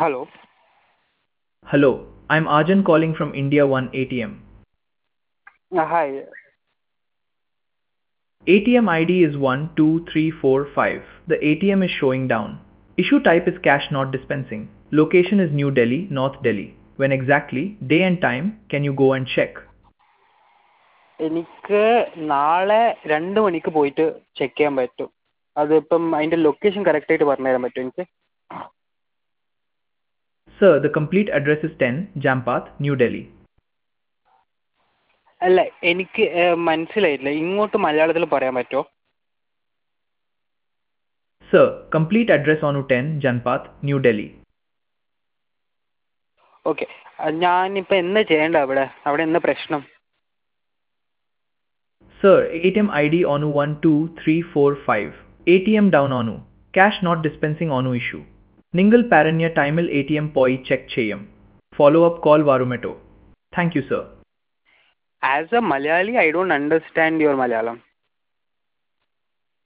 Hello. Hello, I'm Arjun calling from India One ATM. Hi. ATM ID is 12345. The ATM is showing down. Issue type is cash not dispensing. Location is New Delhi, North Delhi. When exactly, day and time, can you go and check? എനിക്ക് നാളെ 2 മണിക്ക് പോയിട്ട് check ചെയ്യാൻ പറ്റും. അതിപ്പം അതിൻ്റെ location കറക്റ്റായിട്ട് പറഞ്ഞു തരാൻ പറ്റുമോ എനിക്ക്? Sir, the complete address is 10 Jampath, New Delhi. അല്ല, എനിക്ക് മനസ്സിലായില്ല. ഇങ്ങോട്ട് മലയാളത്തിൽ പറയാൻ പറ്റുമോ? Sir, complete address on 10 Janpath, New Delhi. Okay. ഞാനിപ്പോൾ എന്താ ചെയ്യേണ്ടത് അവിടെ എന്താ പ്രശ്നം? Sir, ATM ID onu 12345. ATM down onu. Cash not dispensing onu issue. Ningal paranya timil ATM poi check cheyam. Follow up call varumeto. Thank you, sir. As a Malayali I don't understand your Malayalam.